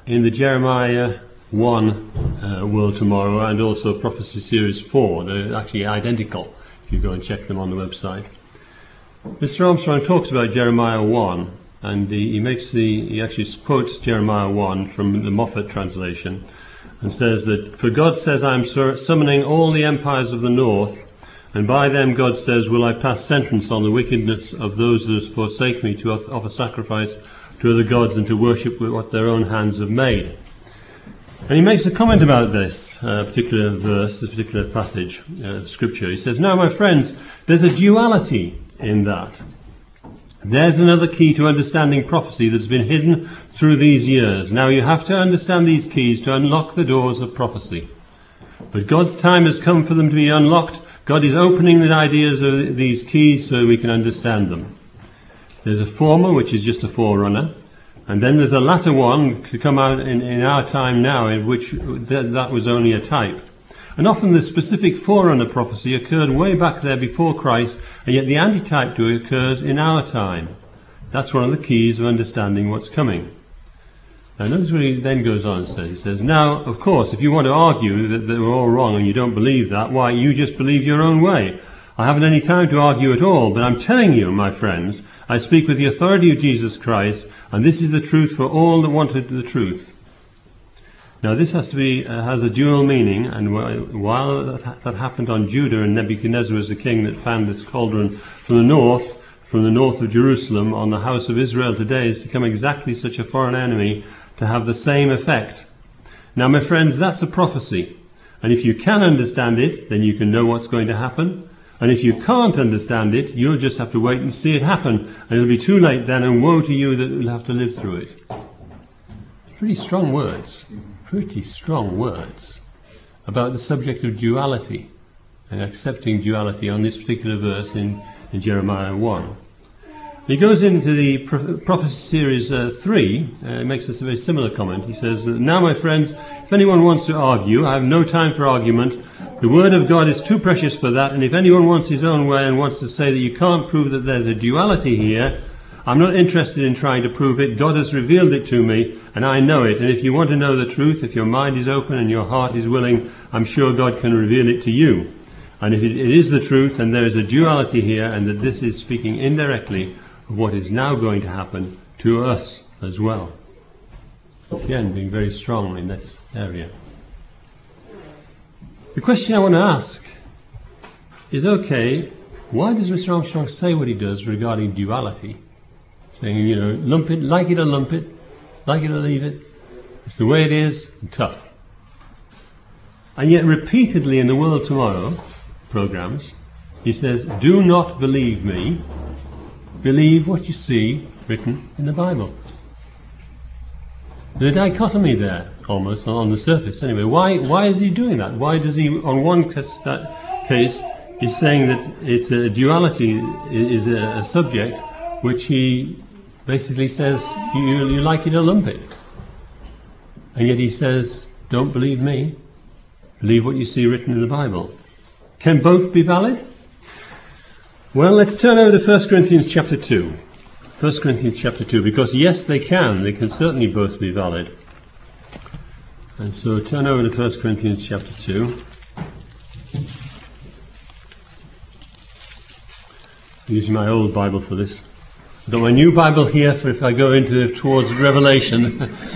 in the Jeremiah 1 World Tomorrow and also Prophecy Series 4. They're actually identical if you go and check them on the website. Mr. Armstrong talks about Jeremiah 1, and he actually quotes Jeremiah 1 from the Moffat translation and says that, "For God says, I am summoning all the empires of the north, and by them, God says, will I pass sentence on the wickedness of those that forsake me to offer sacrifice to other gods and to worship with what their own hands have made." And he makes a comment about this particular verse, this particular passage of Scripture. He says, "Now, my friends, there's a duality in that. There's another key to understanding prophecy that's been hidden through these years. Now, you have to understand these keys to unlock the doors of prophecy. But God's time has come for them to be unlocked. God is opening the ideas of these keys so we can understand them. There's a former, which is just a forerunner, and then there's a latter one to come out in our time now, in which that was only a type. And often the specific forerunner prophecy occurred way back there before Christ, and yet the antitype to it occurs in our time. That's one of the keys of understanding what's coming." Now notice what he then goes on and says. He says, "Now, of course, if you want to argue that they were all wrong and you don't believe that, why, you just believe your own way. I haven't any time to argue at all, but I'm telling you, my friends, I speak with the authority of Jesus Christ, and this is the truth for all that wanted the truth." Now this has a dual meaning, and while that happened on Judah, and Nebuchadnezzar was the king that found this cauldron from the north of Jerusalem on the house of Israel today, is to come exactly such a foreign enemy to have the same effect. Now, my friends, that's a prophecy, and if you can understand it, then you can know what's going to happen, and if you can't understand it, you'll just have to wait and see it happen, and it'll be too late then, and woe to you that will have to live through it. Pretty strong words about the subject of duality and accepting duality on this particular verse in Jeremiah 1. He goes into the Prophecy Series 3, makes us a very similar comment. He says, "Now, my friends, if anyone wants to argue, I have no time for argument. The Word of God is too precious for that, and if anyone wants his own way and wants to say that you can't prove that there's a duality here, I'm not interested in trying to prove it. God has revealed it to me, and I know it. And if you want to know the truth, if your mind is open and your heart is willing, I'm sure God can reveal it to you. And if it is the truth, and there is a duality here, and that this is speaking indirectly of what is now going to happen to us as well." Again, being very strong in this area. The question I want to ask is, okay, why does Mr. Armstrong say what he does regarding duality? Saying, lump it, like it or lump it, like it or leave it. It's the way it is, and tough. And yet repeatedly in the World Tomorrow programs, he says, "Do not believe me, believe what you see written in the Bible." There's a dichotomy there, almost, on the surface. Anyway, why is he doing that? Why does he, on one case, he's saying that it's a duality is a subject which he basically says, you like it or lump it. And yet he says, don't believe me, believe what you see written in the Bible. Can both be valid? Well, let's turn over to 1 Corinthians chapter 2. 1 Corinthians chapter 2, because yes, they can certainly both be valid. And so turn over to 1 Corinthians chapter 2. I'm using my old Bible for this. I've got my new Bible here for if I go towards Revelation.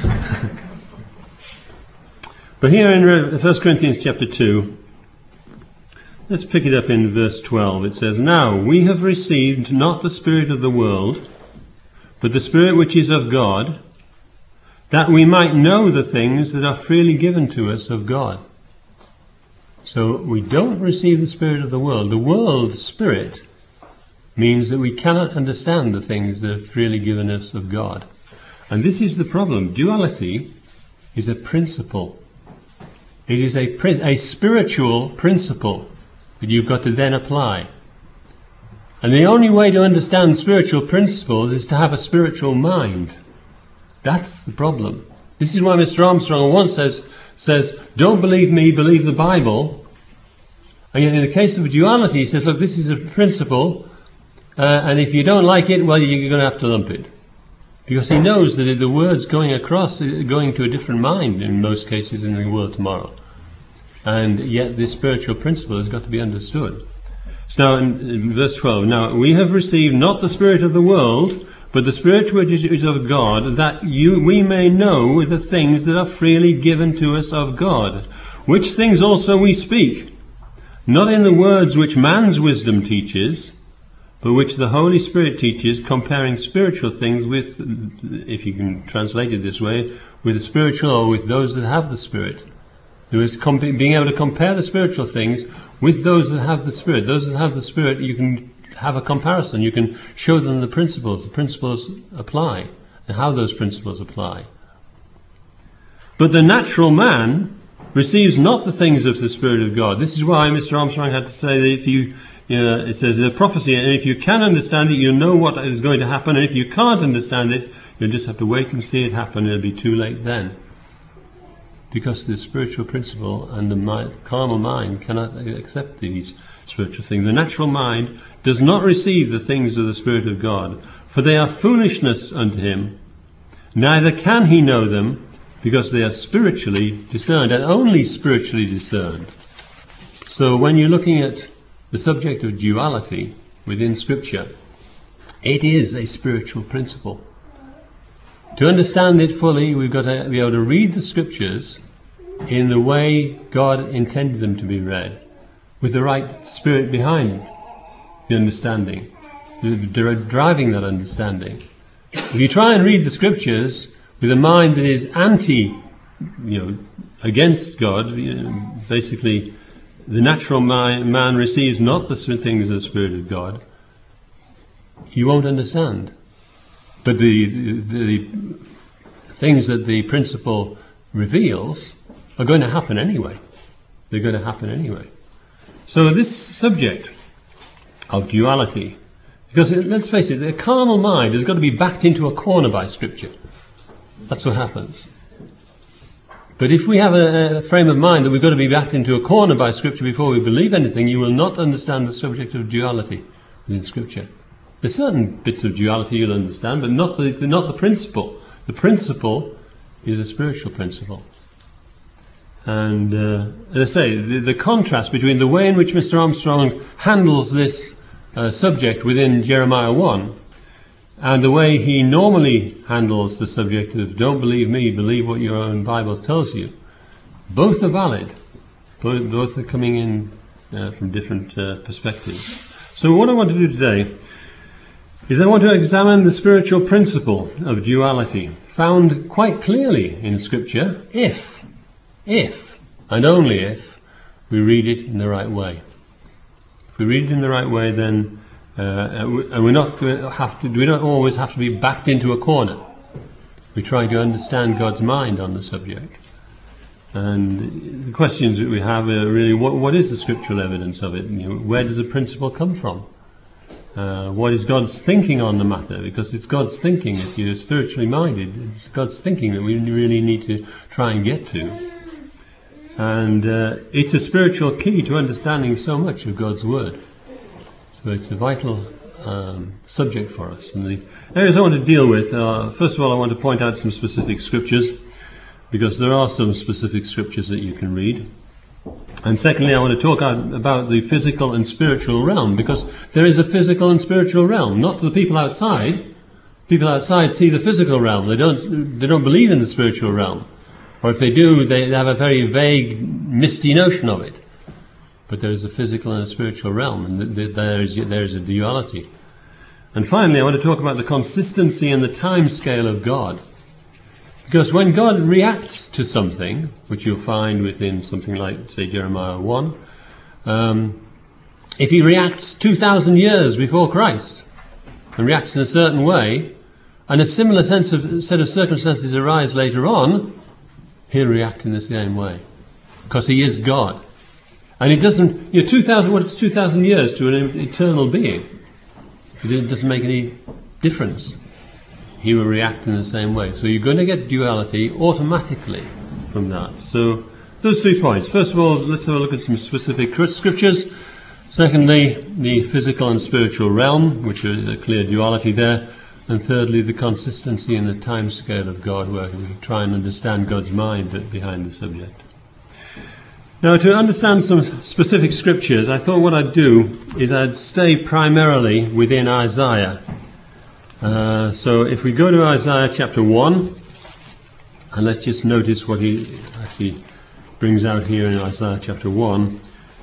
But here in 1 Corinthians chapter 2, let's pick it up in verse 12. It says, "Now we have received not the spirit of the world, but the Spirit which is of God, that we might know the things that are freely given to us of God." So we don't receive the spirit of the world. The world spirit means that we cannot understand the things that are freely given us of God. And this is the problem. Duality is a principle. It is a spiritual principle that you've got to then apply. And the only way to understand spiritual principles is to have a spiritual mind. That's the problem. This is why Mr. Armstrong once says, don't believe me, believe the Bible. And yet in the case of duality, he says, look, this is a principle, and if you don't like it, well, you're going to have to lump it. Because he knows that the words going across are going to a different mind in most cases in the world tomorrow. And yet this spiritual principle has got to be understood. So now in verse 12, now we have received not the spirit of the world, but the Spirit which is of God, that we may know the things that are freely given to us of God, which things also we speak, not in the words which man's wisdom teaches, but which the Holy Spirit teaches, comparing spiritual things with, if you can translate it this way, with the spiritual, or with those that have the Spirit. There is being able to compare the spiritual things with those that have the Spirit. Those that have the Spirit, you can have a comparison. You can show them the principles apply, and how those principles apply. But the natural man receives not the things of the Spirit of God. This is why Mr. Armstrong had to say that if it says a prophecy, and if you can understand it, you'll know what is going to happen, and if you can't understand it, you'll just have to wait and see it happen. It'll be too late then. Because the spiritual principle and the carnal mind cannot accept these spiritual things. The natural mind does not receive the things of the Spirit of God, for they are foolishness unto him, neither can he know them, because they are spiritually discerned, and only spiritually discerned. So when you're looking at the subject of duality within Scripture, it is a spiritual principle. To understand it fully, we've got to be able to read the Scriptures in the way God intended them to be read, with the right spirit behind the understanding, driving that understanding. If you try and read the Scriptures with a mind that is against God, basically the natural man receives not the things of the Spirit of God, you won't understand. But the things that the principle reveals are going to happen anyway. They're going to happen anyway. So this subject of duality, because let's face it, the carnal mind has got to be backed into a corner by Scripture. That's what happens. But if we have a frame of mind that we've got to be backed into a corner by Scripture before we believe anything, you will not understand the subject of duality within Scripture. There's certain bits of duality you'll understand, but not the principle. The principle is a spiritual principle. And as I say, the contrast between the way in which Mr. Armstrong handles this subject within Jeremiah 1 and the way he normally handles the subject of don't believe me, believe what your own Bible tells you, both are valid. Both are coming in from different perspectives. So what I want to do today is I want to examine the spiritual principle of duality, found quite clearly in Scripture, if and only if we read it in the right way. If we read it in the right way, then we don't always have to be backed into a corner. We try to understand God's mind on the subject. And the questions that we have are really, what is the scriptural evidence of it? Where does the principle come from? What is God's thinking on the matter? Because it's God's thinking, if you're spiritually minded, it's God's thinking that we really need to try and get to. And it's a spiritual key to understanding so much of God's Word. So it's a vital subject for us. And the areas I want to deal with are, first of all, I want to point out some specific scriptures, because there are some specific scriptures that you can read. And secondly, I want to talk about the physical and spiritual realm, because there is a physical and spiritual realm, not the people outside. People outside see the physical realm. They don't believe in the spiritual realm. Or if they do, they have a very vague, misty notion of it. But there is a physical and a spiritual realm, and there is a duality. And finally, I want to talk about the consistency and the time scale of God. Because when God reacts to something, which you'll find within something like, say, Jeremiah 1, if he reacts 2,000 years before Christ, and reacts in a certain way, and a similar set of circumstances arise later on, he'll react in the same way, because he is God. And it doesn't, 2,000 years to an eternal being? It doesn't make any difference. He will react in the same way. So you're going to get duality automatically from that. So those 3 points. First of all, let's have a look at some specific scriptures. Secondly, the physical and spiritual realm, which is a clear duality there. And thirdly, the consistency and the time scale of God, where we try and understand God's mind behind the subject. Now, to understand some specific scriptures, I thought what I'd do is I'd stay primarily within Isaiah. So if we go to Isaiah chapter 1, and let's just notice what he actually brings out here in Isaiah chapter 1.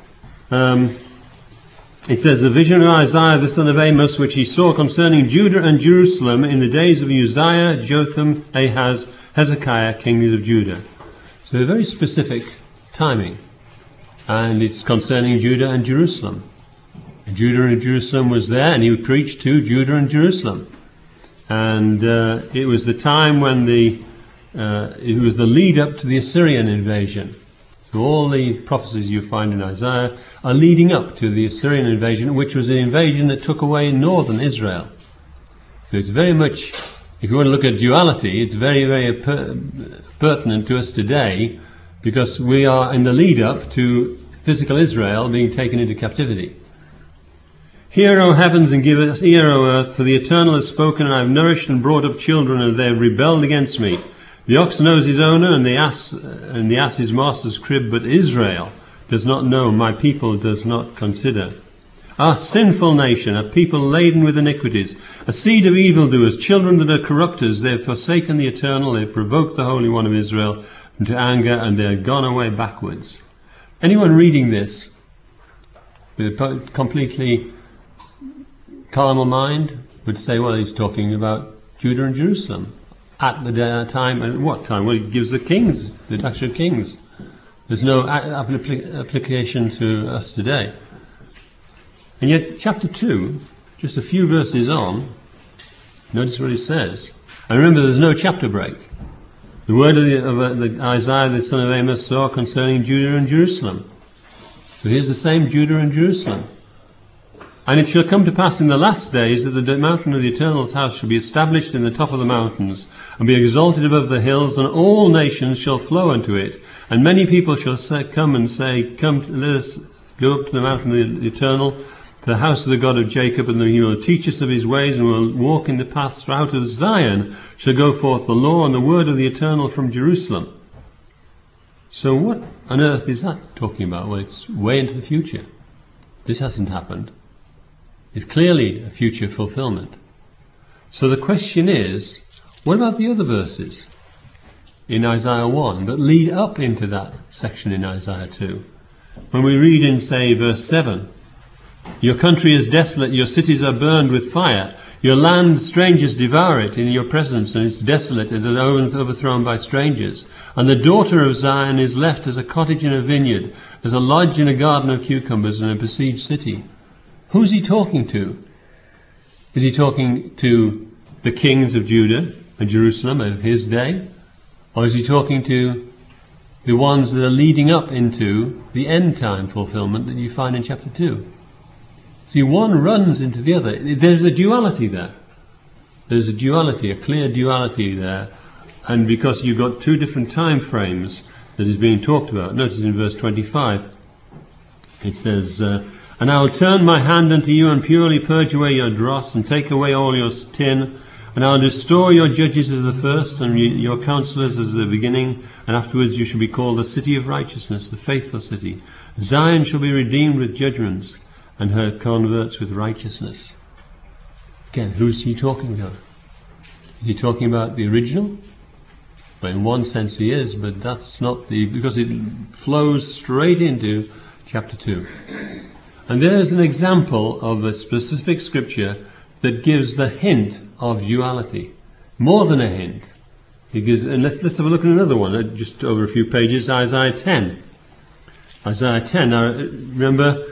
It says, "The vision of Isaiah the son of Amos, which he saw concerning Judah and Jerusalem in the days of Uzziah, Jotham, Ahaz, Hezekiah, kings of Judah." So a very specific timing. And it's concerning Judah and Jerusalem. And Judah and Jerusalem was there, and he preached to Judah and Jerusalem. And it was the time when it was the lead up to the Assyrian invasion. So all the prophecies you find in Isaiah are leading up to the Assyrian invasion, which was an invasion that took away northern Israel. So it's very much, if you want to look at duality, it's very, very pertinent to us today, because we are in the lead up to physical Israel being taken into captivity. "Hear, O heavens, and give us ear, O earth, for the Eternal has spoken, and I have nourished and brought up children, and they have rebelled against me. The ox knows his owner, and the ass his master's crib, but Israel does not know, my people does not consider. A sinful nation, a people laden with iniquities, a seed of evildoers, children that are corrupters. They have forsaken the Eternal, they have provoked the Holy One of Israel into anger, and they have gone away backwards." Anyone reading this with a completely carnal mind would say, well, he's talking about Judah and Jerusalem. At the time, and what time? Well, he gives the kings, the actual kings. There's no application to us today. And yet, chapter 2, just a few verses on, notice what it says. And remember, there's no chapter break. The word of Isaiah, the son of Amos, saw concerning Judah and Jerusalem. So here's the same Judah and Jerusalem. "And it shall come to pass in the last days that the mountain of the Eternal's house shall be established in the top of the mountains, and be exalted above the hills, and all nations shall flow unto it. And many people shall come and say, Come, let us go up to the mountain of the Eternal, to the house of the God of Jacob, and he will teach us of his ways, and will walk in the paths. For out of Zion shall go forth the law and the word of the Eternal from Jerusalem." So what on earth is that talking about? Well, it's way into the future. This hasn't happened. It's clearly a future fulfillment. So the question is, what about the other verses in Isaiah 1 that lead up into that section in Isaiah 2? When we read in, say, verse 7, "Your country is desolate, your cities are burned with fire. Your land, strangers devour it in your presence, and it's desolate and overthrown by strangers. And the daughter of Zion is left as a cottage in a vineyard, as a lodge in a garden of cucumbers in a besieged city." Who's he talking to? Is he talking to the kings of Judah and Jerusalem of his day? Or is he talking to the ones that are leading up into the end time fulfillment that you find in chapter 2? See, one runs into the other. There's a duality there. There's a duality, a clear duality there. And because you've got two different time frames that is being talked about. Notice in verse 25, it says, "And I will turn my hand unto you, and purely purge away your dross, and take away all your tin. And I will restore your judges as the first, and your counselors as the beginning. And afterwards you shall be called the city of righteousness, the faithful city. Zion shall be redeemed with judgments, and her converts with righteousness." Again, who's he talking about? Is he talking about the original? Well, in one sense he is, but that's not because it flows straight into chapter 2. And there's an example of a specific scripture that gives the hint of duality. More than a hint. It gives, and let's have a look at another one, just over a few pages, Isaiah 10. Isaiah 10. Now, remember,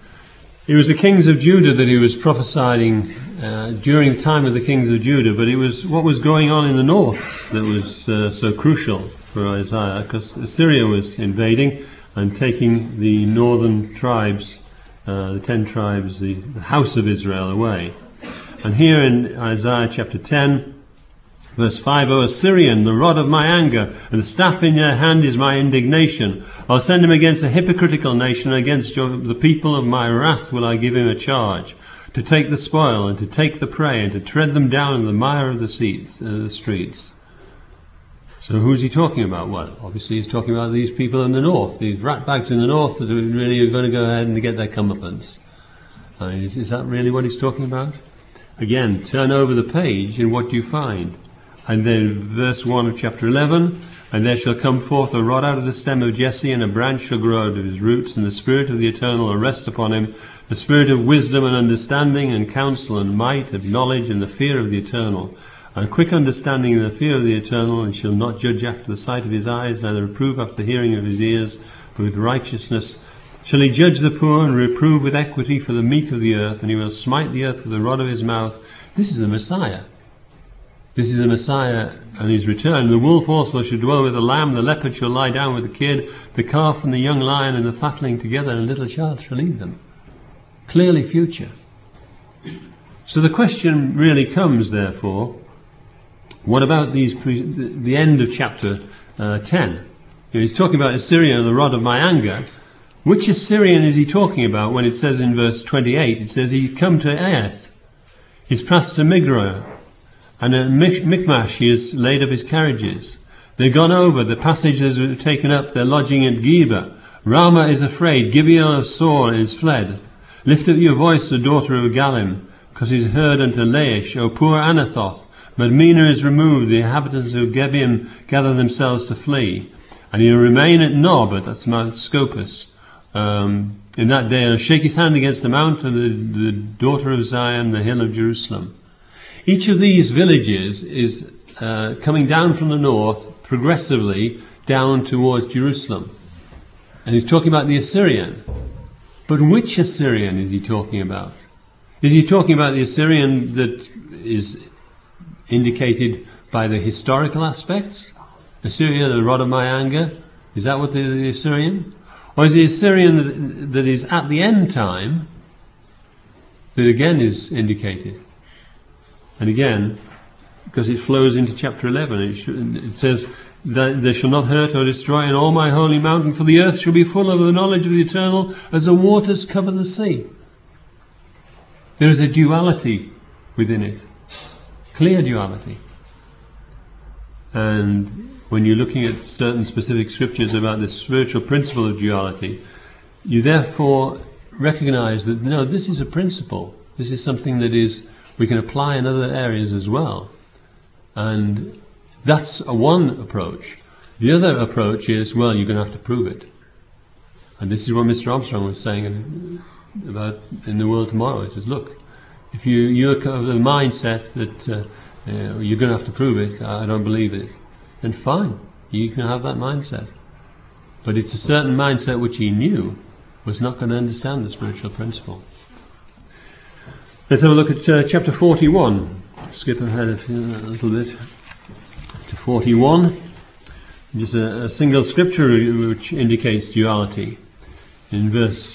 it was the kings of Judah that he was prophesying during the time of the kings of Judah, but it was what was going on in the north that was so crucial for Isaiah, because Assyria was invading and taking the northern tribes, the 10 tribes, the house of Israel away. And here in Isaiah chapter 10, verse 5, "O Assyrian, the rod of my anger, and the staff in your hand is my indignation. I'll send him against a hypocritical nation, against the people of my wrath will I give him a charge. to take the spoil and to take the prey and to tread them down in the mire of the streets. So who's he talking about? Well, obviously he's talking about these people in the north, these ratbags in the north that really are going to go ahead and get their comeuppance. Is that really what he's talking about? Again, turn over the page and what do you find? And then verse 1 of chapter 11, and there shall come forth a rod out of the stem of Jesse, and a branch shall grow out of his roots, and the Spirit of the Eternal will rest upon him, the Spirit of wisdom and understanding and counsel and might, of knowledge and the fear of the Eternal, and quick understanding and the fear of the Eternal, and shall not judge after the sight of his eyes, neither reprove after the hearing of his ears, but with righteousness shall he judge the poor, and reprove with equity for the meek of the earth, and he will smite the earth with the rod of his mouth. This is the Messiah. This is the Messiah and his return. The wolf also shall dwell with the lamb, the leopard shall lie down with the kid, the calf and the young lion and the fatling together, and a little child shall lead them. Clearly future. So the question really comes, therefore, what about the end of chapter 10? He's talking about Assyria and the rod of my anger. Which Assyrian is he talking about when it says in verse 28, it says he's come to Aeth, he's passed to Migron, and at Michmash he has laid up his carriages. They're gone over, the passages are taken up, they're lodging at Geba. Ramah is afraid, Gibeah of Saul is fled. Lift up your voice, the daughter of Galim, because he's heard unto Laish, O poor Anathoth. Madmenah is removed, the inhabitants of Gebium gather themselves to flee. And he'll remain at Nob, that's Mount Scopus. In that day he'll shake his hand against the mount of the daughter of Zion, the hill of Jerusalem. Each of these villages is coming down from the north progressively down towards Jerusalem. And he's talking about the Assyrian. But which Assyrian is he talking about? Is he talking about the Assyrian that is indicated by the historical aspects? Assyria, the rod of my anger? Is that what the Assyrian? Or is the Assyrian that is at the end time that again is indicated? And again, because it flows into chapter 11, it says that they shall not hurt or destroy in all my holy mountain, for the earth shall be full of the knowledge of the Eternal as the waters cover the sea. There is a duality within it, clear duality. And when you're looking at certain specific scriptures about this spiritual principle of duality, you therefore recognize that, no, this is a principle. This is something that we can apply in other areas as well. And that's one approach. The other approach is, well, you're going to have to prove it. And this is what Mr. Armstrong was saying about in the world tomorrow. He says, look, if you're of the mindset that you're going to have to prove it, I don't believe it, then fine, you can have that mindset. But it's a certain mindset which he knew was not going to understand the spiritual principle. Let's have a look at chapter 41. Skip ahead a little bit to 41. Just a single scripture which indicates duality. In verse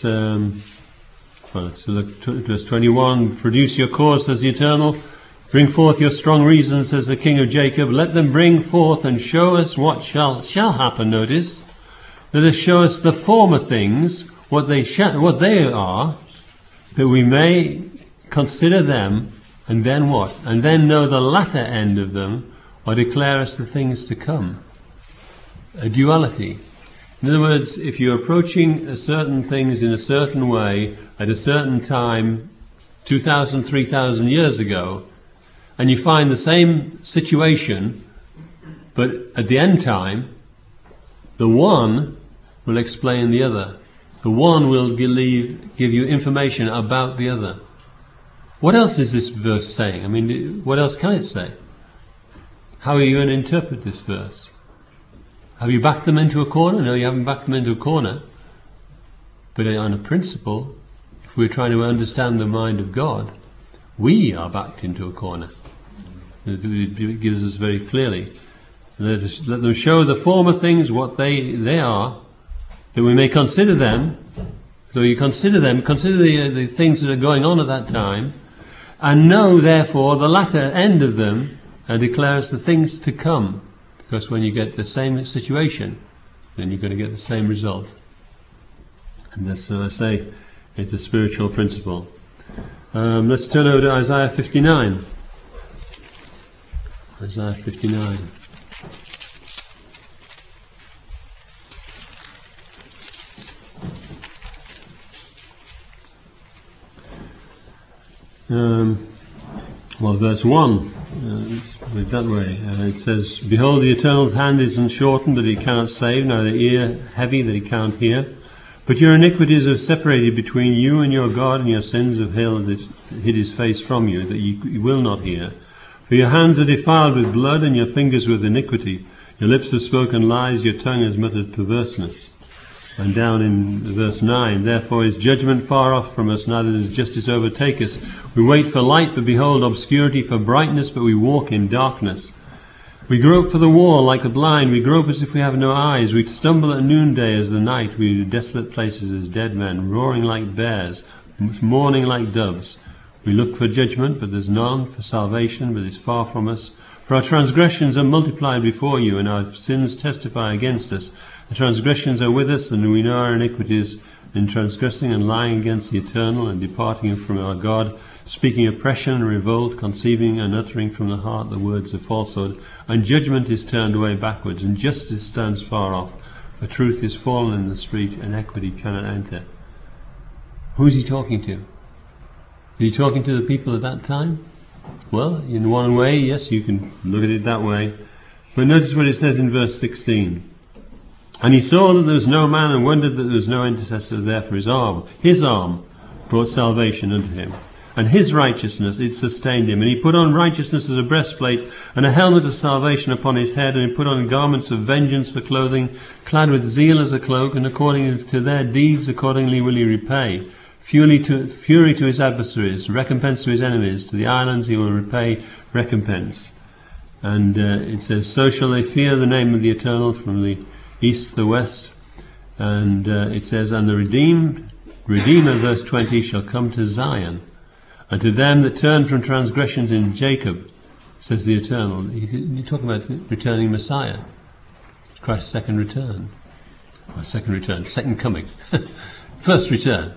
21, produce your cause, says the Eternal. Bring forth your strong reasons, says the King of Jacob. Let them bring forth and show us what shall happen. Notice, let us show us the former things, what they are, that we may consider them, and then what? And then know the latter end of them, or declare us the things to come. A duality. In other words, if you're approaching certain things in a certain way at a certain time, 2,000, 3,000 years ago, and you find the same situation, but at the end time, the one will explain the other. The one will give you information about the other. What else is this verse saying? I mean, what else can it say? How are you going to interpret this verse? Have you backed them into a corner? No, you haven't backed them into a corner. But on a principle, if we're trying to understand the mind of God, we are backed into a corner. It gives us very clearly. Let them show the former things, what they are, that we may consider them. So you consider them, consider the things that are going on at that time, and know, therefore, the latter end of them, and declare us the things to come. Because when you get the same situation, then you're going to get the same result. And that's, I say, it's a spiritual principle. Let's turn over to Isaiah 59. Isaiah 59. Verse 1, let's put it that way. It says, "Behold, the Eternal's hand is unshortened, that he cannot save, neither ear heavy, that he can't hear. But your iniquities have separated between you and your God, and your sins have hid his face from you, that you will not hear. For your hands are defiled with blood, and your fingers with iniquity. Your lips have spoken lies, your tongue has muttered perverseness." And down in verse 9, "Therefore is judgment far off from us, neither does justice overtake us. We wait for light, but behold obscurity, for brightness, but we walk in darkness. We grope for the wall like the blind, we grope as if we have no eyes. We stumble at noonday as the night, we do desolate places as dead men, roaring like bears, mourning like doves. We look for judgment, but there's none, for salvation, but it's far from us. For our transgressions are multiplied before you, and our sins testify against us. The transgressions are with us, and we know our iniquities, in transgressing and lying against the Eternal, and departing from our God, speaking oppression and revolt, conceiving and uttering from the heart the words of falsehood. And judgment is turned away backwards, and justice stands far off. For truth is fallen in the street, and equity cannot enter." Who's he talking to? Is he talking to the people at that time? Well, in one way, yes, you can look at it that way. But notice what it says in verse 16. "And he saw that there was no man, and wondered that there was no intercessor there, for his arm brought salvation unto him. And his righteousness, it sustained him. And he put on righteousness as a breastplate, and a helmet of salvation upon his head, and he put on garments of vengeance for clothing, clad with zeal as a cloak, and according to their deeds accordingly will he repay. Fury to his adversaries, recompense to his enemies, to the islands he will repay recompense." And it says, "So shall they fear the name of the Eternal from the east to the west." And it says, "And the Redeemer, verse 20, shall come to Zion, and to them that turn from transgressions in Jacob," says the Eternal. You're talking about returning Messiah, Christ's second return. Well, second coming. First return.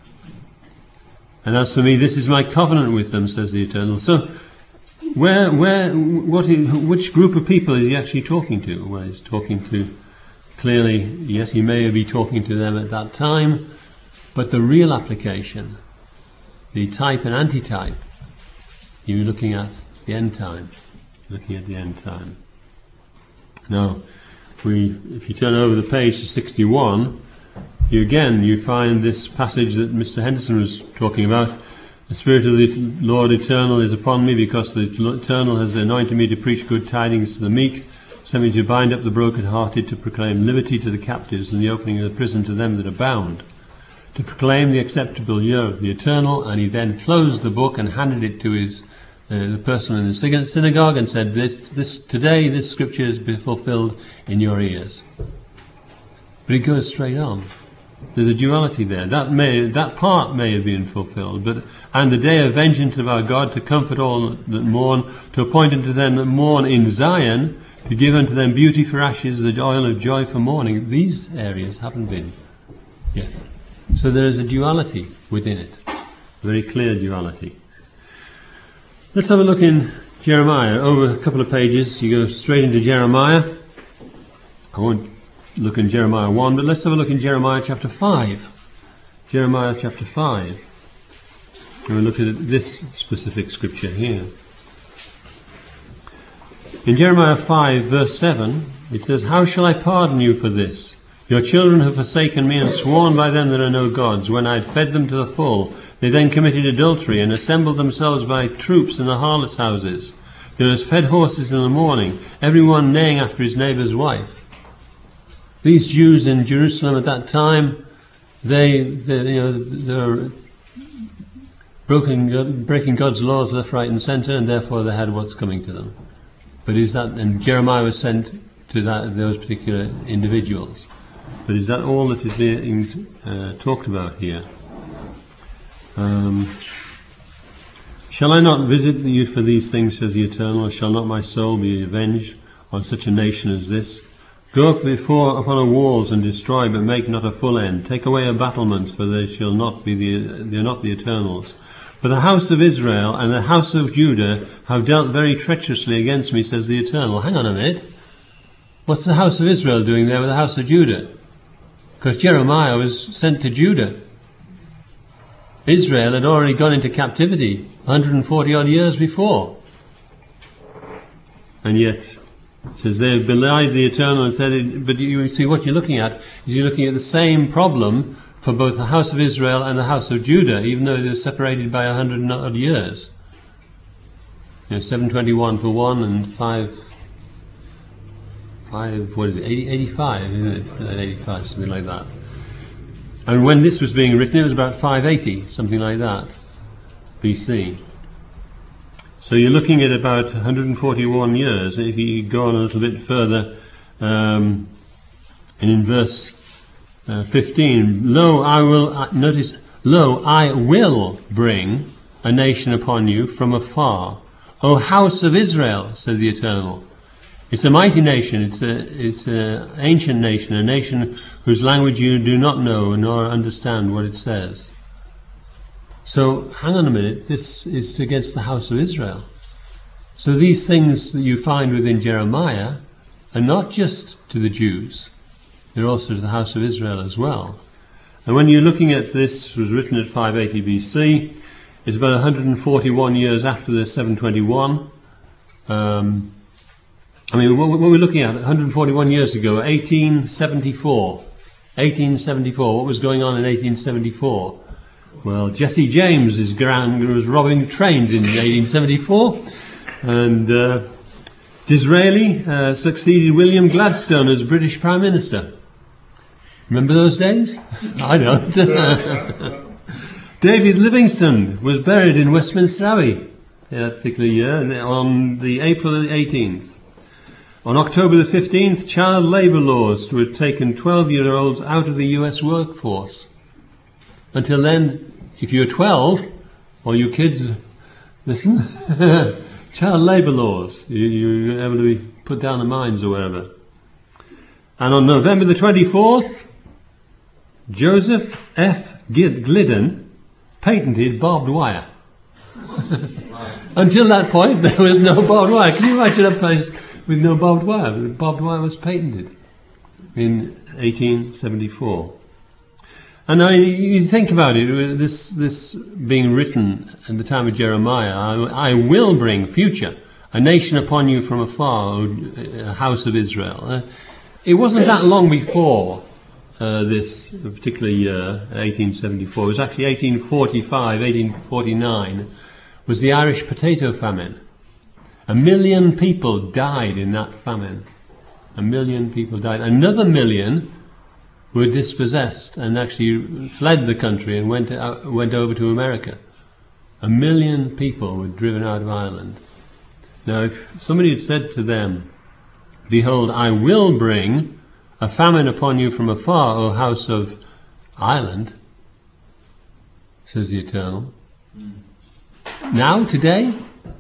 "And as for me, this is my covenant with them," says the Eternal. So, which group of people is he actually talking to? Well, he's talking to, clearly, yes, he may be talking to them at that time, but the real application, the type and antitype, you're looking at the end time. Now, if you turn over the page to 61, you find this passage that Mr. Henderson was talking about. "The Spirit of the Lord Eternal is upon me, because the Eternal has anointed me to preach good tidings to the meek, sent me to bind up the brokenhearted, to proclaim liberty to the captives, and the opening of the prison to them that are bound, to proclaim the acceptable year of the Eternal." And he then closed the book and handed it to the person in the synagogue and said, "Today this scripture is fulfilled in your ears." But it goes straight on. There's a duality there. That part may have been fulfilled, and the day of vengeance of our God, to comfort all that mourn, to appoint unto them that mourn in Zion, to give unto them beauty for ashes, the oil of joy for mourning. These areas haven't been yet. So there is a duality within it, a very clear duality. Let's have a look in Jeremiah. Over a couple of pages, you go straight into Jeremiah. I won't look in Jeremiah 1, but let's have a look in Jeremiah chapter 5. Jeremiah chapter 5. And we'll look at this specific scripture here. In Jeremiah 5, verse 7, it says, "How shall I pardon you for this? Your children have forsaken me and sworn by them that are no gods. When I had fed them to the full, they then committed adultery and assembled themselves by troops in the harlots' houses. There was fed horses in the morning, every one neighing after his neighbour's wife." These Jews in Jerusalem at that time, they're breaking God's laws left, right, and centre, and therefore they had what's coming to them. But and Jeremiah was sent to those particular individuals. But is that all that is being talked about here? "Shall I not visit you for these things, says the Eternal? Shall not my soul be avenged on such a nation as this? Go up before upon her walls and destroy, but make not a full end. Take away her battlements, for they're not the Eternal's. For the house of Israel and the house of Judah have dealt very treacherously against me, says the Eternal. Hang on a minute. What's the house of Israel doing there with the house of Judah? Because Jeremiah was sent to Judah. Israel had already gone into captivity 140 odd years before. And yet, it says they have belied the Eternal and said, but you see what you're looking at is you're looking at the same problem for both the house of Israel and the house of Judah, even though they're separated by 100 odd years. 721 for one and 85, isn't it? 85, something like that. And when this was being written, it was about 580, something like that, BC. So you're looking at about 141 years. If you go on a little bit further, and in verse 15, lo, I will bring a nation upon you from afar. O house of Israel, said the Eternal. It's a mighty nation, it's an ancient nation, a nation whose language you do not know nor understand what it says. So, hang on a minute, this is against the house of Israel. So these things that you find within Jeremiah are not just to the Jews, they're also to the house of Israel as well. And when you're looking at this, it was written at 580 BC, it's about 141 years after the 721. What we're looking at 141 years ago, 1874. 1874, what was going on in 1874? Well, Jesse James was robbing trains in 1874, and Disraeli succeeded William Gladstone as British Prime Minister. Remember those days? I don't. David Livingstone was buried in Westminster Abbey that particular year on the April 18th. On October the 15th, child labour laws to have taken 12-year-olds out of the US workforce. Until then, if you're 12, or you kids, listen, child labour laws, you're able to be put down the mines or wherever. And on November the 24th, Joseph F. Glidden patented barbed wire. Until that point, there was no barbed wire. Can you imagine a place with no barbed wire? Barbed wire was patented in 1874. And now you think about it, this being written at the time of Jeremiah, I will bring future, a nation upon you from afar, a house of Israel. It wasn't that long before this particular year, 1874. It was actually 1845, 1849, was the Irish potato famine. 1 million people died in that famine. 1 million people died. Another million were dispossessed and actually fled the country and went over to America. 1 million people were driven out of Ireland. Now, if somebody had said to them, behold, I will bring a famine upon you from afar, O house of Ireland, says the Eternal. Now, today,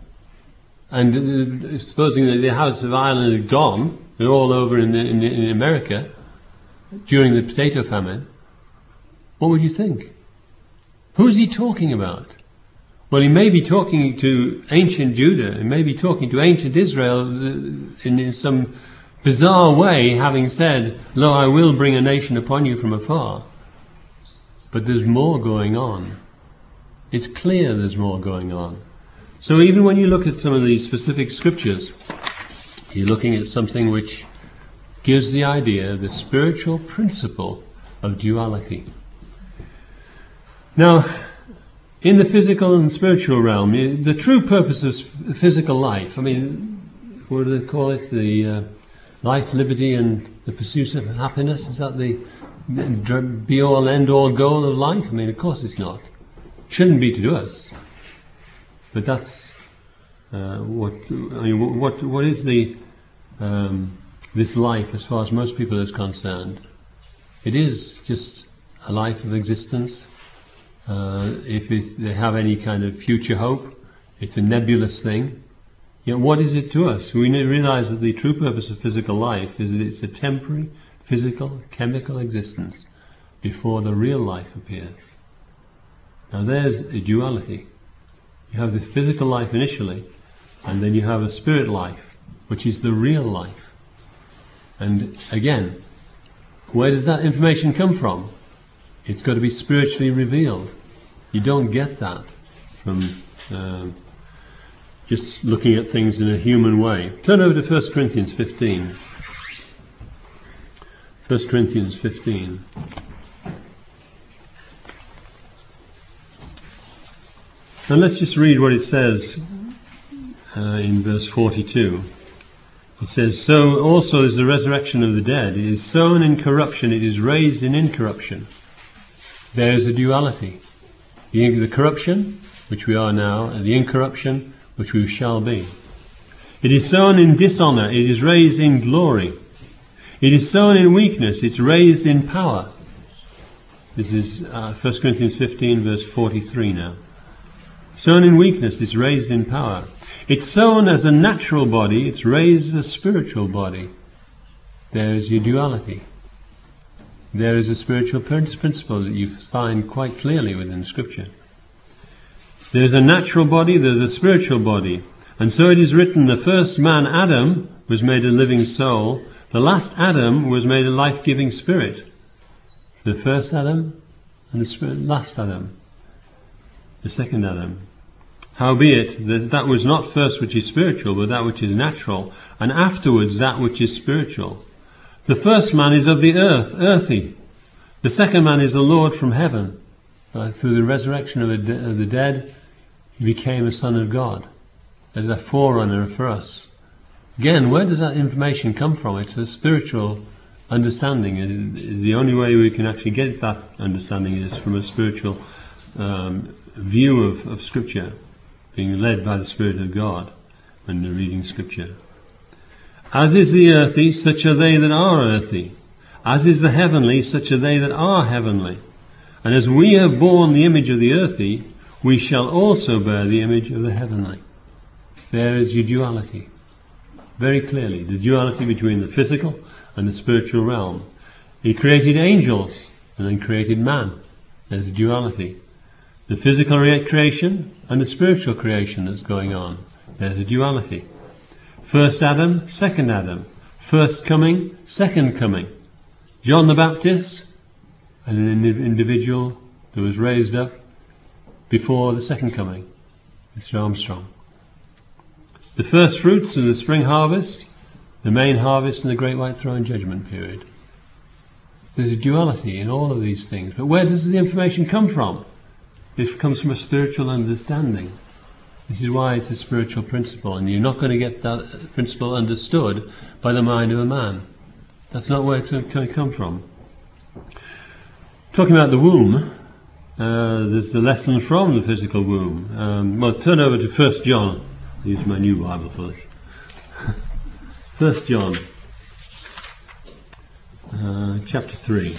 and supposing that the house of Ireland had gone, they're all over in America during the potato famine, what would you think? Who's he talking about? Well, he may be talking to ancient Judah, he may be talking to ancient Israel in some bizarre way, having said, lo, I will bring a nation upon you from afar. But there's more going on. It's clear there's more going on. So even when you look at some of these specific scriptures, you're looking at something which gives the idea, the spiritual principle of duality. Now, in the physical and spiritual realm, the true purpose of physical life, what do they call it? The life, liberty, and the pursuit of happiness? Is that the be-all, end-all goal of life? Of course it's not. Shouldn't be to us. But that's what is the this life as far as most people is concerned? It is just a life of existence. If they have any kind of future hope, it's a nebulous thing. Yet what is it to us? We realize that the true purpose of physical life is that it's a temporary, physical, chemical existence before the real life appears. Now there's a duality. You have this physical life initially, and then you have a spirit life, which is the real life. And again, where does that information come from? It's got to be spiritually revealed. You don't get that from just looking at things in a human way. Turn over to 1 Corinthians 15. 1 Corinthians 15. And let's just read what it says in verse 42. It says, "So also is the resurrection of the dead. It is sown in corruption, it is raised in incorruption." There is a duality. The corruption, which we are now, and the incorruption, which we shall be. It is sown in dishonour, it is raised in glory. It is sown in weakness, it's raised in power. This is 1 Corinthians 15, verse 43 now. Sown in weakness, it's raised in power. It's sown as a natural body, it's raised as a spiritual body. There is your duality. There is a spiritual principle that you find quite clearly within Scripture. There's a natural body, there's a spiritual body. And so it is written, the first man, Adam, was made a living soul. The last Adam was made a life-giving spirit. The first Adam and the last Adam. The second Adam. Howbeit, that was not first which is spiritual, but that which is natural, and afterwards that which is spiritual. The first man is of the earth, earthy. The second man is the Lord from heaven. Through the resurrection of the dead, he became a son of God, as a forerunner for us. Again, where does that information come from? It's a spiritual understanding. It is the only way we can actually get that understanding is from a spiritual view of Scripture, being led by the Spirit of God when they're reading Scripture. As is the earthy, such are they that are earthy. As is the heavenly, such are they that are heavenly. And as we have borne the image of the earthy, we shall also bear the image of the heavenly. There is your duality. Very clearly, the duality between the physical and the spiritual realm. He created angels and then created man. There's a duality. The physical creation and the spiritual creation that's going on. There's a duality. First Adam, second Adam. First coming, second coming. John the Baptist, and an individual that was raised up before the second coming, Mr. Armstrong. The first fruits of the spring harvest, the main harvest, and the Great White Throne Judgment period. There's a duality in all of these things. But where does the information come from? It comes from a spiritual understanding. This is why it's a spiritual principle, and you're not going to get that principle understood by the mind of a man. That's not where it's going to come from. Talking about the womb, there's a lesson from the physical womb. Well, turn over to 1 John. I'll use my new Bible for this. 1 John, chapter 3.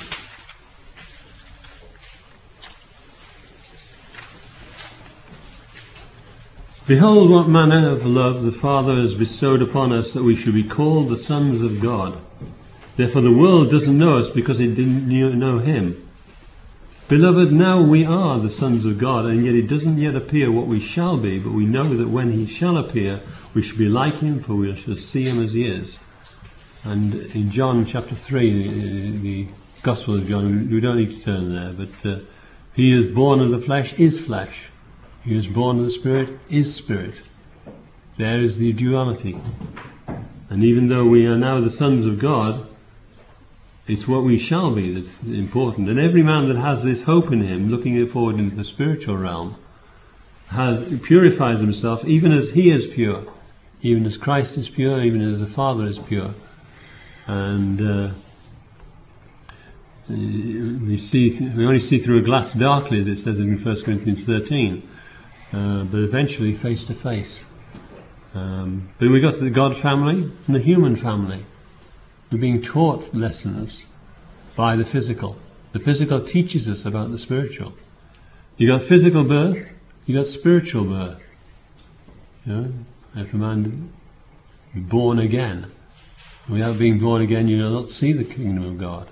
Behold, what manner of love the Father has bestowed upon us, that we should be called the sons of God. Therefore the world doesn't know us because it didn't know him. Beloved, now we are the sons of God, and yet it doesn't yet appear what we shall be, but we know that when he shall appear, we shall be like him, for we shall see him as he is. And in John chapter 3, the Gospel of John, we don't need to turn there, but he who is born of the flesh is flesh. He who is born of the Spirit is spirit. There is the duality. And even though we are now the sons of God, it's what we shall be that's important. And every man that has this hope in him, looking forward into the spiritual realm, purifies himself even as he is pure, even as Christ is pure, even as the Father is pure. And we only see through a glass darkly, as it says in 1 Corinthians 13, but eventually face to face. But we got the God family and the human family. We're being taught lessons by the physical. The physical teaches us about the spiritual. You got physical birth, you got spiritual birth. You know, if a man is born again, without being born again, you will not see the kingdom of God.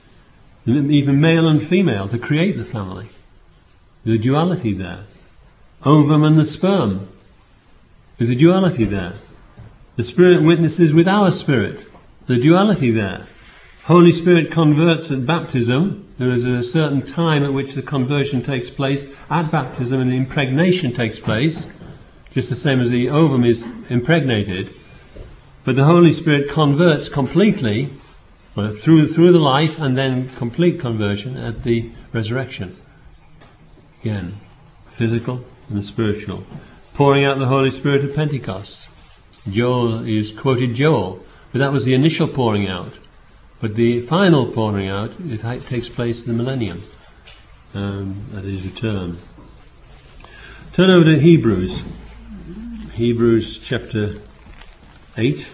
And even male and female to create the family. The duality there. ovum and the sperm. There's a duality there. The Spirit witnesses with our spirit. The duality there. Holy Spirit converts at baptism. There is a certain time at which the conversion takes place at baptism, and the impregnation takes place, just the same as the ovum is impregnated. But the Holy Spirit converts completely, well, through the life, and then complete conversion at the resurrection. Again, physical and spiritual. Pouring out the Holy Spirit at Pentecost. Joel is quoted Joel, but that was the initial pouring out. But the final pouring out, it takes place in the millennium, at his return. Turn over to Hebrews. Hebrews chapter 8.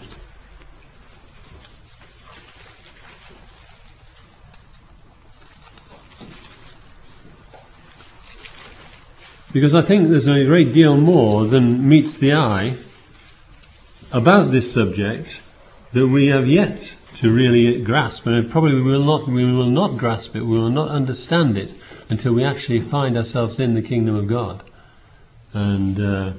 Because I think there's a great deal more than meets the eye about this subject that we have yet to really grasp, and probably we will not grasp it, we will not understand it until we actually find ourselves in the kingdom of God. And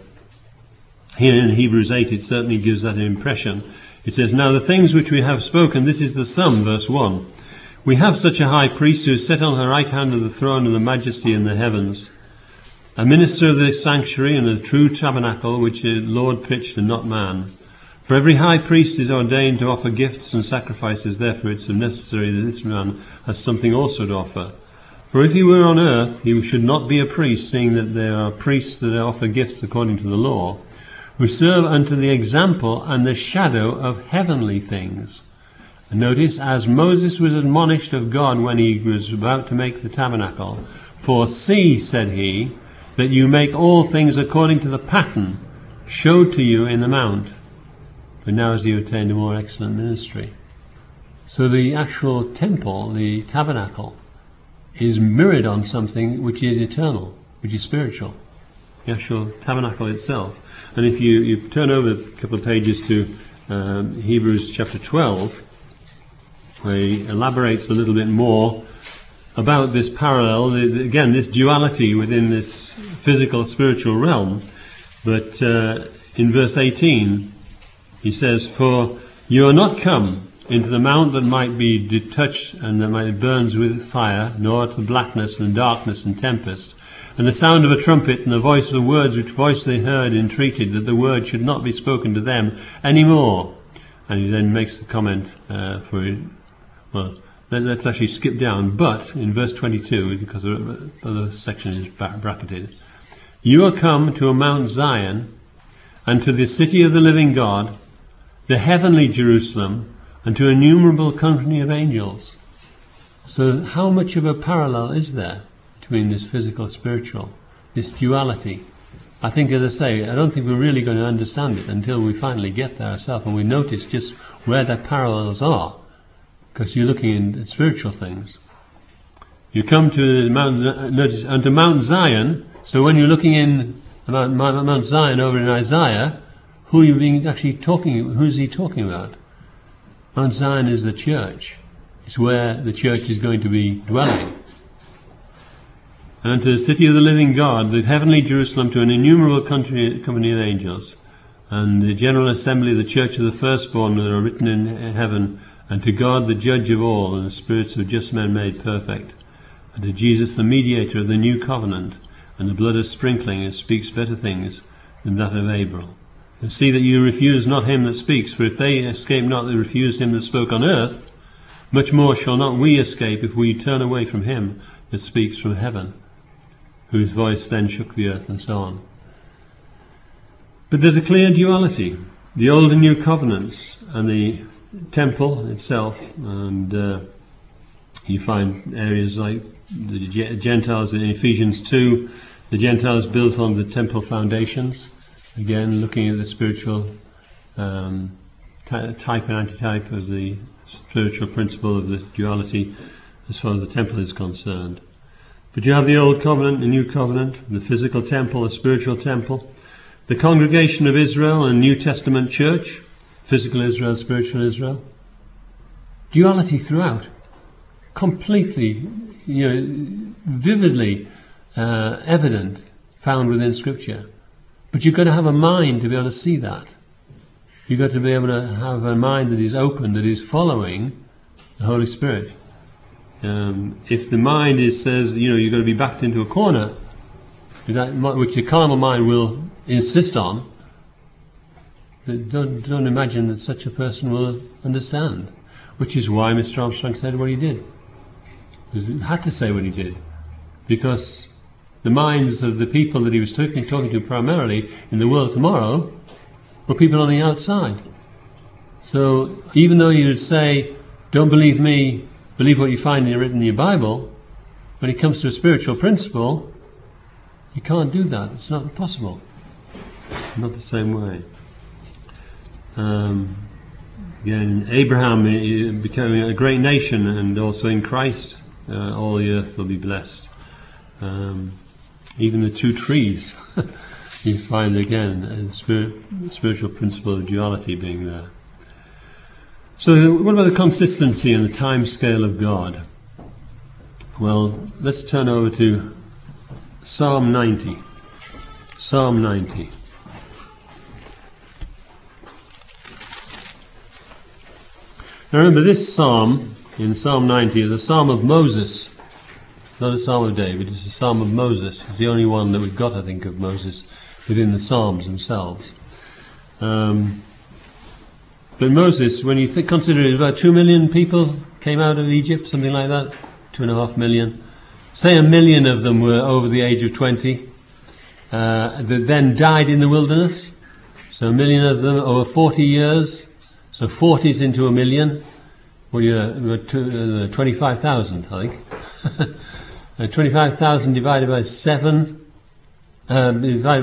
here in Hebrews 8 it certainly gives that impression. It says, "Now the things which we have spoken," this is the sum, verse 1. "We have such a high priest who is set on the right hand of the throne of the majesty in the heavens, a minister of the sanctuary and the true tabernacle which the Lord pitched and not man. For every high priest is ordained to offer gifts and sacrifices, therefore it's necessary that this man has something also to offer. For if he were on earth, he should not be a priest, seeing that there are priests that offer gifts according to the law, who serve unto the example and the shadow of heavenly things. And notice, as Moses was admonished of God when he was about to make the tabernacle, for see, said he, that you make all things according to the pattern showed to you in the mount. But now has he attained a more excellent ministry." So the actual temple, the tabernacle, is mirrored on something which is eternal, which is spiritual. The actual tabernacle itself. And if you turn over a couple of pages to Hebrews chapter 12, where he elaborates a little bit more about this parallel, again, this duality within this physical, spiritual realm. But in verse 18, he says, "For you are not come into the mount that might be touched and that might burns with fire, nor to blackness and darkness and tempest, and the sound of a trumpet and the voice of the words which voice they heard entreated that the word should not be spoken to them any more." And he then makes the comment let's actually skip down. But in verse 22, because the other section is bracketed, "You are come to a Mount Zion, and to the city of the living God, the heavenly Jerusalem, and to an innumerable company of angels." So how much of a parallel is there between this physical, spiritual, this duality? I think, as I say, I don't think we're really going to understand it until we finally get there ourselves and we notice just where the parallels are, because you're looking at spiritual things. You come to unto Mount Zion. So when you're looking in Mount Zion over in Isaiah, who are you actually talking? Who's he talking about? Mount Zion is the church. It's where the church is going to be dwelling. "And unto the city of the living God, the heavenly Jerusalem, to an innumerable company of angels, and the general assembly of the church of the firstborn that are written in heaven, and to God the judge of all, and the spirits of just men made perfect, and to Jesus the mediator of the new covenant, and the blood of sprinkling, that speaks better things than that of Abel. And see that you refuse not him that speaks, for if they escape not that refuse him that spoke on earth, much more shall not we escape if we turn away from him that speaks from heaven, whose voice then shook the earth," and so on. But there's a clear duality. The old and new covenants, and the temple itself, and you find areas like the Gentiles in Ephesians 2, the Gentiles built on the temple foundations. Again, looking at the spiritual type and antitype of the spiritual principle of the duality as far as the temple is concerned. But you have the Old Covenant, the New Covenant, the physical temple, the spiritual temple, the congregation of Israel and New Testament church, physical Israel, spiritual Israel. Duality throughout. Completely, vividly evident found within Scripture. But you've got to have a mind to be able to see that. You've got to be able to have a mind that is open, that is following the Holy Spirit. If the mind says, you've got to be backed into a corner, which the carnal mind will insist on, don't imagine that such a person will understand. Which is why Mr. Armstrong said what he did. He had to say what he did. Because the minds of the people that he was talking to primarily in the world tomorrow were people on the outside. So even though he would say, don't believe me, believe what you find written in your Bible, when it comes to a spiritual principle, you can't do that. It's not possible. Not the same way. Again, Abraham became a great nation, and also in Christ all the earth will be blessed. Even the two trees, you find again a spiritual principle of duality being there. So what about the consistency and the time scale of God? Well, let's turn over to Psalm 90. Psalm 90. Now remember, this psalm, in Psalm 90, is a psalm of Moses. Not a psalm of David, it's a psalm of Moses. It's the only one that we've got, I think, of Moses within the psalms themselves. But Moses, when you consider it, about 2 million people came out of Egypt, something like that, 2.5 million. Say 1 million of them were over the age of 20, that then died in the wilderness. So 1 million of them over 40 years. So 40's into 1 million. Well, 25,000, I think. 25,000 divided by 7, divided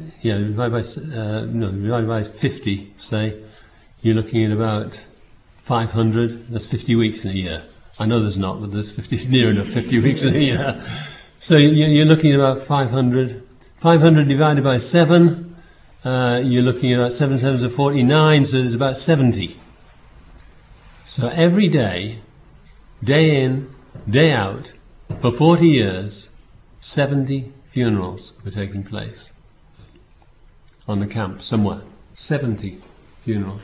by 50, say. You're looking at about 500. That's 50 weeks in a year. I know there's not, but there's near enough 50 weeks in a year. So you're looking at about 500. 500 divided by 7, you're looking at about 7 sevens are 49, so there's about 70. So every day, day in, day out, for 40 years, 70 funerals were taking place on the camp somewhere. 70 funerals.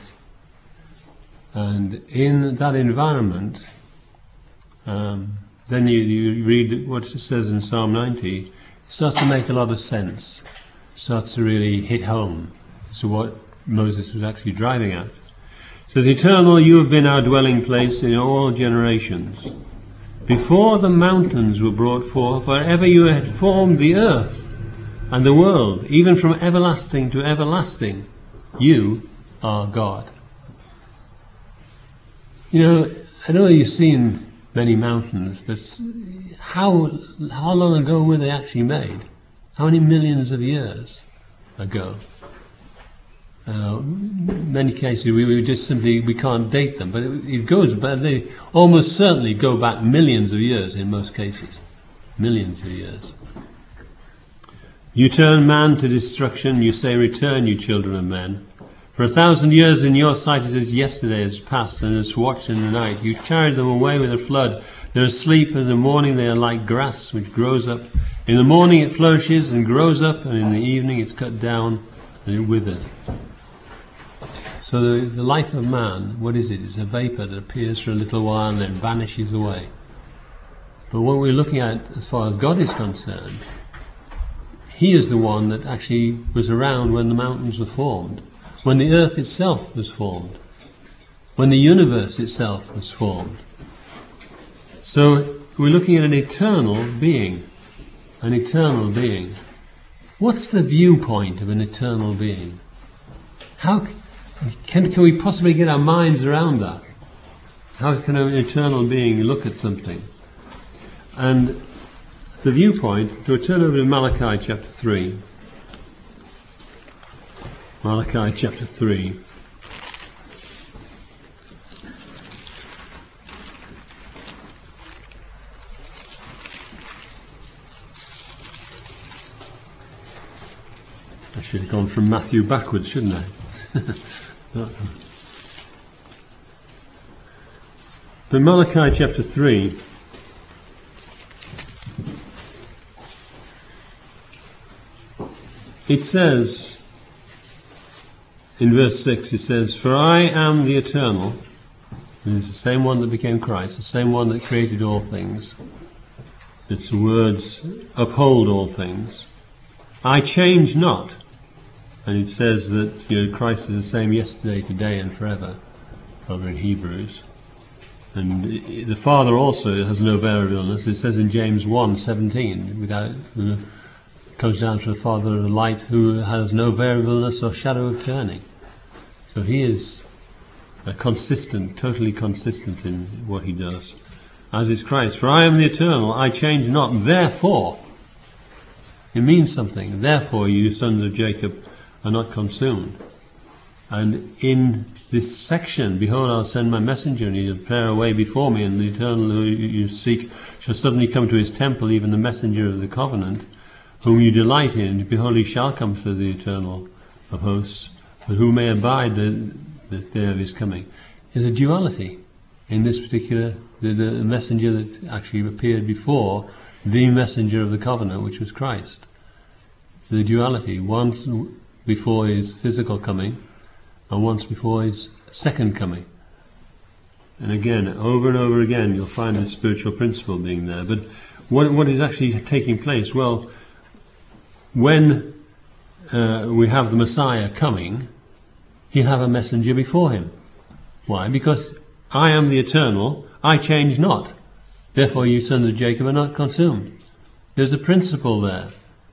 And in that environment, then you read what it says in Psalm 90, it starts to make a lot of sense. It starts to really hit home as to what Moses was actually driving at. It says, Eternal, you have been our dwelling place in all generations. Before the mountains were brought forth, or ever you had formed the earth and the world, even from everlasting to everlasting, you are God. I know you've seen many mountains, but how long ago were they actually made? How many millions of years ago? Many cases we can't date them, but they almost certainly go back millions of years in most cases. Millions of years. You turn man to destruction, you say, return, you children of men. For 1,000 years in your sight is as yesterday has passed, and as watched in the night. You carried them away with a flood. They're asleep, and in the morning they are like grass which grows up. In the morning it flourishes and grows up, and in the evening it's cut down and it withers. So the life of man, what is it? It's a vapor that appears for a little while and then vanishes away. But what we're looking at as far as God is concerned, He is the one that actually was around when the mountains were formed, when the earth itself was formed, when the universe itself was formed. So we're looking at an eternal being. An eternal being. What's the viewpoint of an eternal being? How can we possibly get our minds around that? How can an eternal being look at something? And the viewpoint, to turn over to Malachi chapter 3. Malachi chapter 3. I should have gone from Matthew backwards, shouldn't I? But Malachi chapter 3. it says, in verse 6, it says, "For I am the eternal," and it's the same one that became Christ, the same one that created all things. Its words uphold all things. "I change not." And it says that Christ is the same yesterday, today, and forever, over in Hebrews. And the Father also has no variableness. It says in James 1:17, who comes down to the Father of light, who has no variableness or shadow of turning. So he is consistent, totally consistent in what he does, as is Christ. "For I am the eternal, I change not, therefore." It means something. "Therefore, you sons of Jacob are not consumed." And in this section, "Behold, I'll send my messenger, and he'll prepare a way before me, and the eternal who you seek shall suddenly come to his temple, even the messenger of the covenant, whom you delight in. Behold, he shall come to the eternal of hosts, but who may abide the day of his coming." There's a duality in this particular, the messenger that actually appeared before the messenger of the covenant, which was Christ. The duality, once before his physical coming, and once before his second coming. And again, over and over again, you'll find this spiritual principle being there. But what is actually taking place? Well, when we have the Messiah coming, he'll have a messenger before him. Why? Because "I am the eternal, I change not. Therefore you sons of Jacob are not consumed." There's a principle there,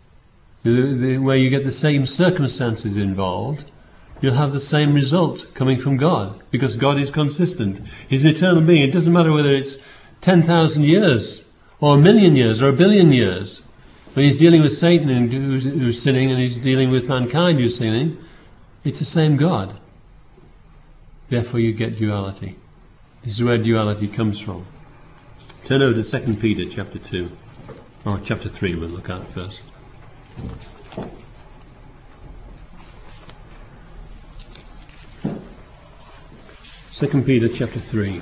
where you get the same circumstances involved. You'll have the same result coming from God, because God is consistent. He's an eternal being. It doesn't matter whether it's 10,000 years, or 1,000,000 years, or 1,000,000,000 years. When he's dealing with Satan who's sinning, and he's dealing with mankind who's sinning, it's the same God. Therefore you get duality. This is where duality comes from. Turn over to 2 Peter chapter 2. Or chapter 3 we'll look at first. 2 Peter chapter 3.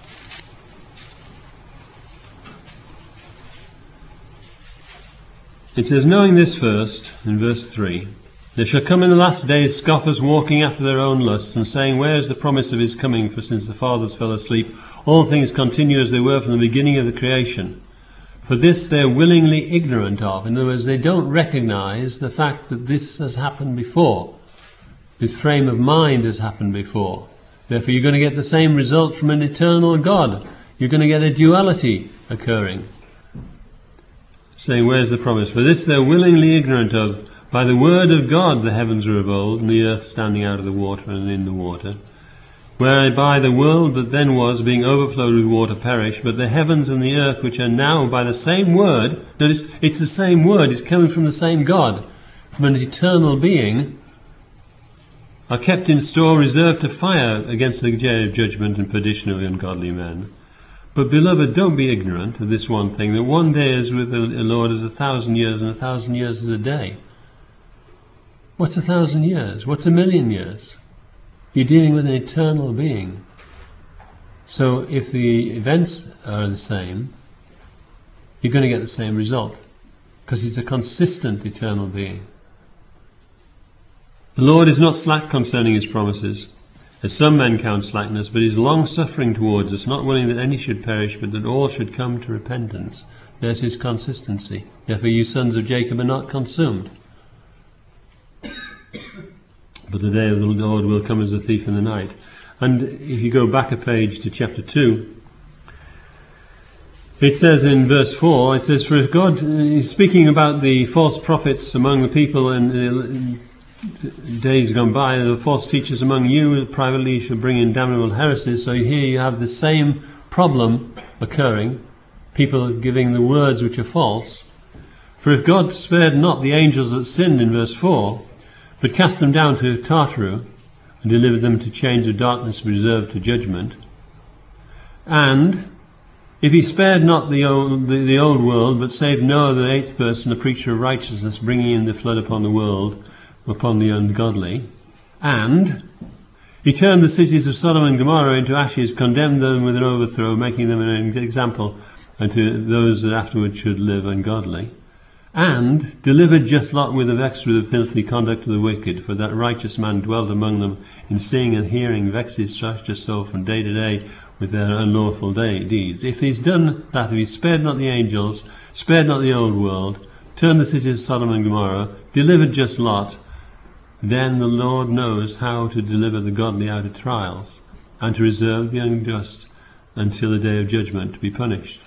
It says, "Knowing this first," in verse 3, "there shall come in the last days scoffers walking after their own lusts, and saying, Where is the promise of his coming? For since the fathers fell asleep, all things continue as they were from the beginning of the creation. For this they are willingly ignorant of." In other words, they don't recognize the fact that this has happened before. This frame of mind has happened before. Therefore you're going to get the same result from an eternal God. You're going to get a duality occurring. Saying, "Where's the promise? For this they're willingly ignorant of. By the word of God the heavens were of old, and the earth standing out of the water and in the water. Whereby the world that then was, being overflowed with water, perished. But the heavens and the earth, which are now by the same word," notice, it's the same word, it's coming from the same God, from an eternal being, "are kept in store, reserved to fire against the day of judgment and perdition of ungodly men. But, beloved, don't be ignorant of this one thing, that one day is with the Lord as 1,000 years, and 1,000 years is a day." What's 1,000 years? What's 1,000,000 years? You're dealing with an eternal being. So if the events are the same, you're going to get the same result, because he's a consistent eternal being. "The Lord is not slack concerning his promises, as some men count slackness, but is long-suffering towards us, not willing that any should perish, but that all should come to repentance." There's his consistency. "Therefore you sons of Jacob are not consumed. But the day of the Lord will come as a thief in the night." And if you go back a page to chapter 2, it says in verse 4, it says, "For if God," is speaking about the false prophets among the people in days gone by, "the false teachers among you privately shall bring in damnable heresies." So here you have the same problem occurring, people giving the words which are false. "For if God spared not the angels that sinned," in verse 4, "but cast them down to Tartarus, and delivered them to chains of darkness reserved to judgment. And if he spared not the old world, but saved Noah the 8th person, a preacher of righteousness, bringing in the flood upon the world, upon the ungodly. And he turned the cities of Sodom and Gomorrah into ashes, condemned them with an overthrow, making them an example unto those that afterward should live ungodly. And delivered just Lot with the vexed with the filthy conduct of the wicked, for that righteous man dwelt among them, in seeing and hearing vexes thrashed his soul from day to day with their unlawful deeds. If he's done that, if he spared not the angels, spared not the old world, turned the cities of Sodom and Gomorrah, delivered just Lot, then the Lord knows how to deliver the godly out of trials, and to reserve the unjust until the day of judgment to be punished.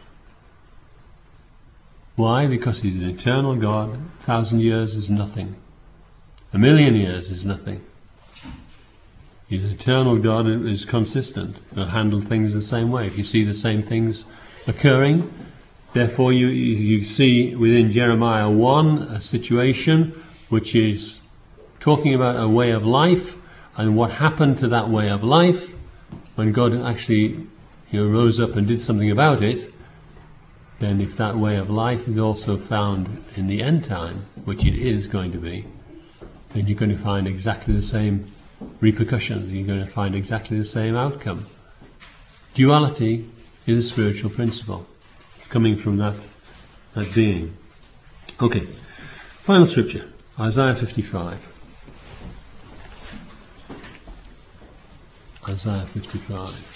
Why? Because he's an eternal God. 1,000 years is nothing. 1,000,000 years is nothing. He's an eternal God who is consistent. He'll handle things the same way. If you see the same things occurring, therefore you see within Jeremiah 1 a situation which is talking about a way of life and what happened to that way of life when God actually rose up and did something about it. Then if that way of life is also found in the end time, which it is going to be, then you're going to find exactly the same repercussions. You're going to find exactly the same outcome. Duality is a spiritual principle. It's coming from that being. Okay, final scripture, Isaiah 55. Isaiah 55.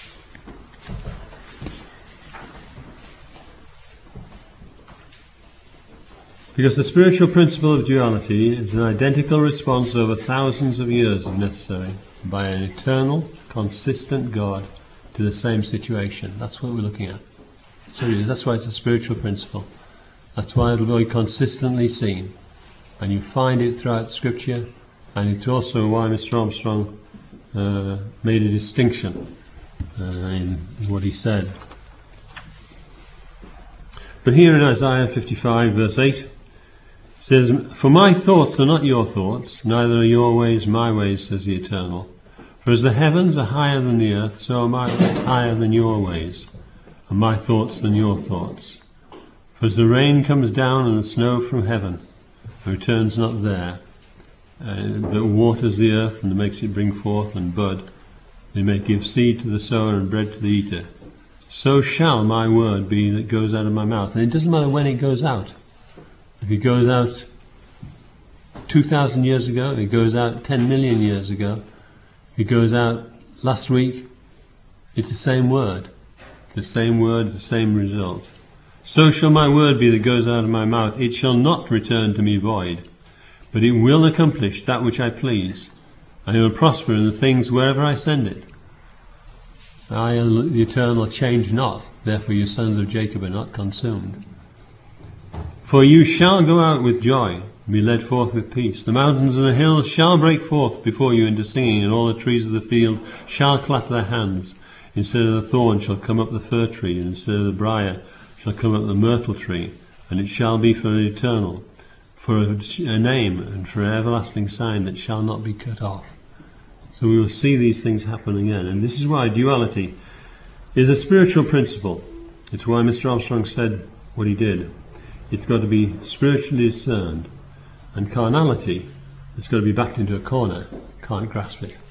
Because the spiritual principle of duality is an identical response over thousands of years if necessary by an eternal, consistent God to the same situation. That's what we're looking at. So it is. That's why it's a spiritual principle. That's why it'll be consistently seen. And you find it throughout Scripture, and it's also why Mr. Armstrong made a distinction in what he said. But here in Isaiah 55 verse 8, it says, "For my thoughts are not your thoughts, neither are your ways my ways, says the Eternal. For as the heavens are higher than the earth, so are my ways higher than your ways, and my thoughts than your thoughts. For as the rain comes down and the snow from heaven, and returns not there, but waters the earth and makes it bring forth and bud, they may give seed to the sower and bread to the eater, so shall my word be that goes out of my mouth." And it doesn't matter when it goes out. If it goes out 2,000 years ago, if it goes out 10 million years ago, if it goes out last week, it's the same word. The same word, the same result. "So shall my word be that goes out of my mouth. It shall not return to me void, but it will accomplish that which I please, and it will prosper in the things wherever I send it. I, the Eternal, change not, therefore your sons of Jacob are not consumed. For you shall go out with joy, and be led forth with peace. The mountains and the hills shall break forth before you into singing, and all the trees of the field shall clap their hands. Instead of the thorn shall come up the fir tree, and instead of the briar shall come up the myrtle tree, and it shall be for the Eternal, for a name and for an everlasting sign that shall not be cut off." So we will see these things happen again. And this is why duality is a spiritual principle. It's why Mr. Armstrong said what he did. It's got to be spiritually discerned. And carnality, it's got to be backed into a corner. Can't grasp it.